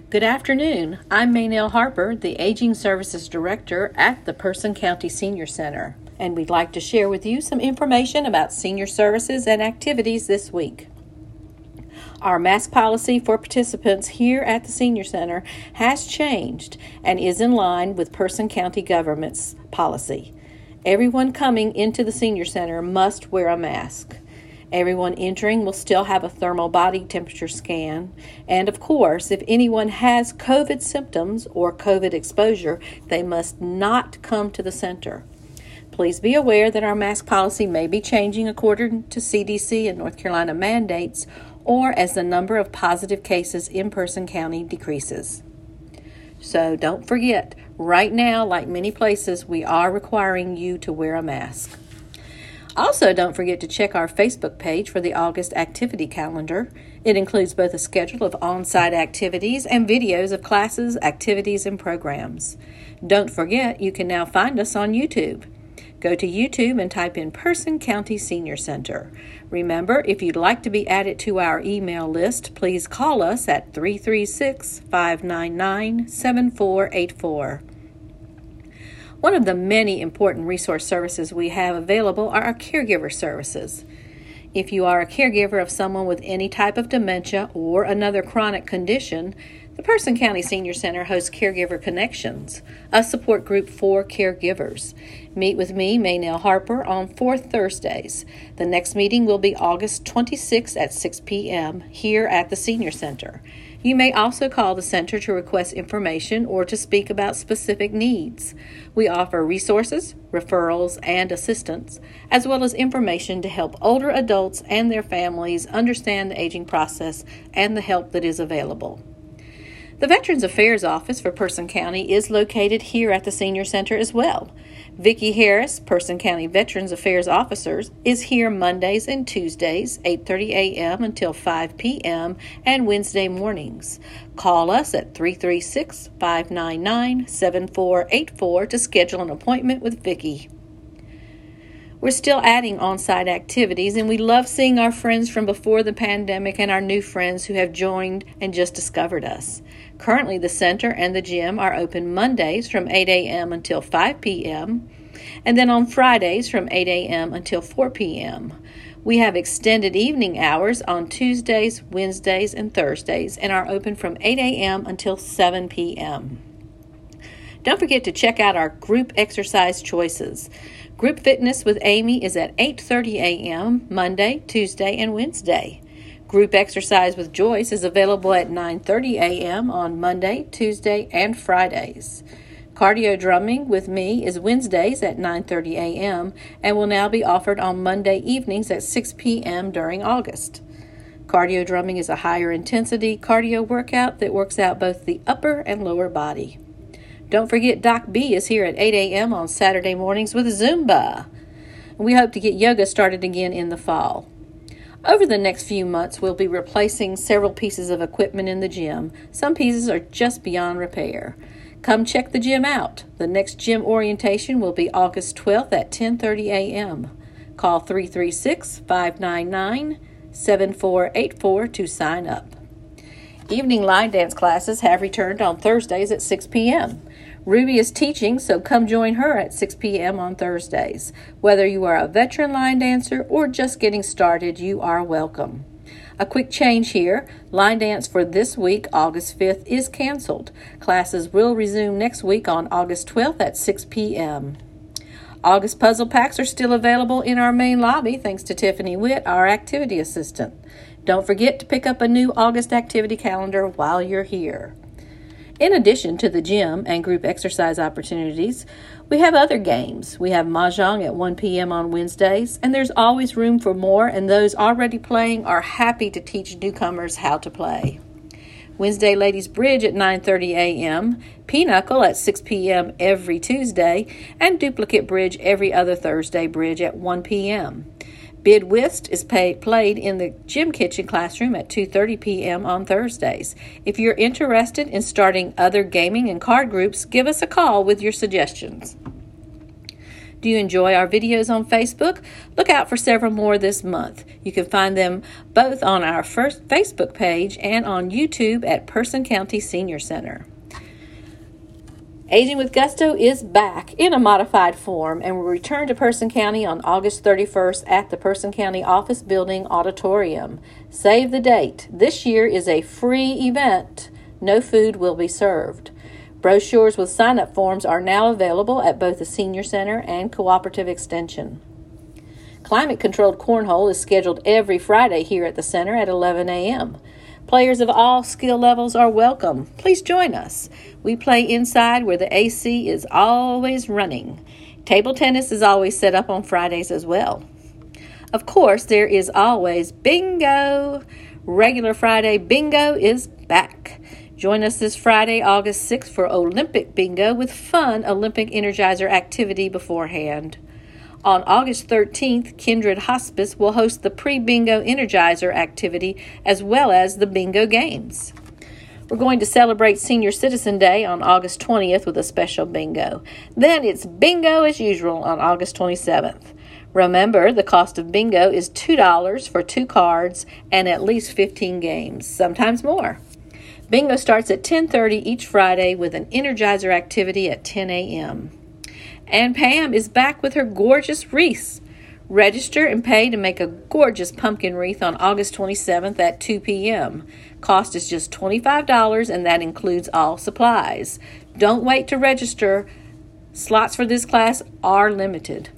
Good afternoon. I'm Maynell Harper, the Aging Services Director at the Person County Senior Center, and we'd like to share with you some information about senior services and activities this week. Our mask policy for participants here at the Senior Center has changed and is in line with Person County government's policy. Everyone coming into the Senior Center must wear a mask. Everyone entering will still have a thermal body temperature scan. And of course, if anyone has COVID symptoms or COVID exposure, they must not come to the center. Please be aware that our mask policy may be changing according to CDC and North Carolina mandates or as the number of positive cases in Person County decreases. So don't forget, right now, like many places, we are requiring you to wear a mask. Also, don't forget to check our Facebook page for the August activity calendar. It includes both a schedule of on-site activities and videos of classes, activities, and programs. Don't forget, you can now find us on YouTube. Go to YouTube and type in Person County Senior Center. Remember, if you'd like to be added to our email list, please call us at 336-599-7484. One of the many important resource services we have available are our caregiver services. If you are a caregiver of someone with any type of dementia or another chronic condition, the Person County Senior Center hosts Caregiver Connections, a support group for caregivers. Meet with me, Maynell Harper, on fourth Thursdays. The next meeting will be August 26th at 6 p.m. here at the Senior Center. You may also call the center to request information or to speak about specific needs. We offer resources, referrals, and assistance, as well as information to help older adults and their families understand the aging process and the help that is available. The Veterans Affairs Office for Person County is located here at the Senior Center as well. Vicki Harris, Person County Veterans Affairs Officer, is here Mondays and Tuesdays, 8:30 a.m. until 5 p.m., and Wednesday mornings. Call us at 336-599-7484 to schedule an appointment with Vicki. We're still adding on-site activities, and we love seeing our friends from before the pandemic and our new friends who have joined and just discovered us. Currently, the center and the gym are open Mondays from 8 a.m. until 5 p.m., and then on Fridays from 8 a.m. until 4 p.m. We have extended evening hours on Tuesdays, Wednesdays, and Thursdays, and are open from 8 a.m. until 7 p.m. Don't forget to check out our group exercise choices. Group Fitness with Amy is at 8:30 a.m. Monday, Tuesday, and Wednesday. Group Exercise with Joyce is available at 9:30 a.m. on Monday, Tuesday, and Fridays. Cardio Drumming with me is Wednesdays at 9:30 a.m. and will now be offered on Monday evenings at 6 p.m. during August. Cardio Drumming is a higher intensity cardio workout that works out both the upper and lower body. Don't forget Doc B is here at 8 a.m. on Saturday mornings with Zumba. We hope to get yoga started again in the fall. Over the next few months, we'll be replacing several pieces of equipment in the gym. Some pieces are just beyond repair. Come check the gym out. The next gym orientation will be August 12th at 10:30 a.m. Call 336-599-7484 to sign up. Evening line dance classes have returned on Thursdays at 6 p.m. Ruby is teaching, so come join her at 6 p.m. on Thursdays. Whether you are a veteran line dancer or just getting started, you are welcome. A quick change here. Line dance for this week, August 5th, is canceled. Classes will resume next week on August 12th at 6 p.m. August puzzle packs are still available in our main lobby thanks to Tiffany Witt, our activity assistant. Don't forget to pick up a new August activity calendar while you're here. In addition to the gym and group exercise opportunities, we have other games. We have Mahjong at 1 p.m. on Wednesdays, and there's always room for more, and those already playing are happy to teach newcomers how to play. Wednesday Ladies Bridge at 9:30 a.m., Pinochle at 6 p.m. every Tuesday, and Duplicate Bridge every other Thursday bridge at 1 p.m. Bid Whist is played in the gym kitchen classroom at 2:30 p.m. on Thursdays. If you're interested in starting other gaming and card groups, give us a call with your suggestions. Do you enjoy our videos on Facebook? Look out for several more this month. You can find them both on our first Facebook page and on YouTube at Person County Senior Center. Aging with Gusto is back in a modified form and will return to Person County on August 31st at the Person County Office Building Auditorium. Save the date. This year is a free event. No food will be served. Brochures with sign-up forms are now available at both the Senior Center and Cooperative Extension. Climate-controlled cornhole is scheduled every Friday here at the center at 11 a.m. Players of all skill levels are welcome. Please join us. We play inside where the AC is always running. Table tennis is always set up on Fridays as well. Of course, there is always bingo. Regular Friday bingo is back. Join us this Friday, August 6th for Olympic bingo with fun Olympic Energizer activity beforehand. On August 13th, Kindred Hospice will host the pre-bingo Energizer activity as well as the bingo games. We're going to celebrate Senior Citizen Day on August 20th with a special bingo. Then it's bingo as usual on August 27th. Remember, the cost of bingo is $2 for 2 cards and at least 15 games, sometimes more. Bingo starts at 10:30 each Friday with an Energizer activity at 10 a.m. And Pam is back with her gorgeous wreaths. Register and pay to make a gorgeous pumpkin wreath on August 27th at 2 p.m. Cost is just $25, and that includes all supplies. Don't wait to register. Slots for this class are limited.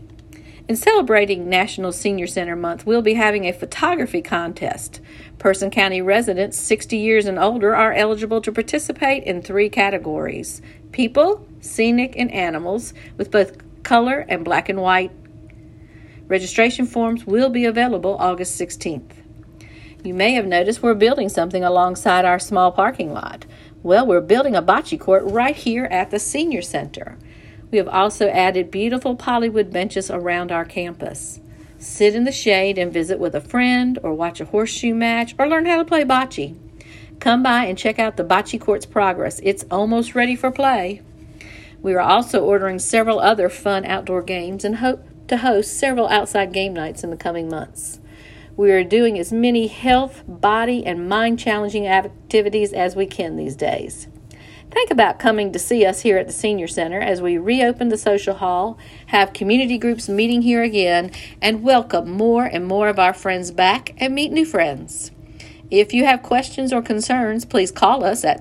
In celebrating National Senior Center Month, we'll be having a photography contest. Person County residents 60 years and older are eligible to participate in 3 categories: people, scenic, and animals, with both color and black and white. Registration forms will be available August 16th. You may have noticed we're building something alongside our small parking lot. Well, we're building a bocce court right here at the Senior Center. We have also added beautiful polywood benches around our campus. Sit in the shade and visit with a friend, or watch a horseshoe match, or learn how to play bocce. Come by and check out the bocce court's progress. It's almost ready for play. We are also ordering several other fun outdoor games and hope to host several outside game nights in the coming months. We are doing as many health, body, and mind-challenging activities as we can these days. Think about coming to see us here at the Senior Center as we reopen the social hall, have community groups meeting here again, and welcome more and more of our friends back and meet new friends. If you have questions or concerns, please call us at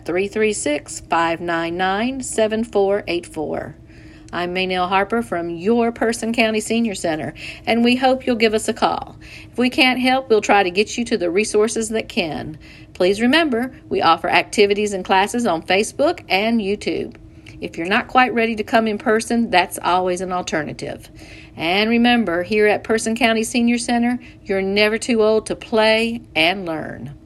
336-599-7484. I'm Maynell Harper from your Person County Senior Center, and we hope you'll give us a call. If we can't help, we'll try to get you to the resources that can. Please remember, we offer activities and classes on Facebook and YouTube. If you're not quite ready to come in person, that's always an alternative. And remember, here at Person County Senior Center, you're never too old to play and learn.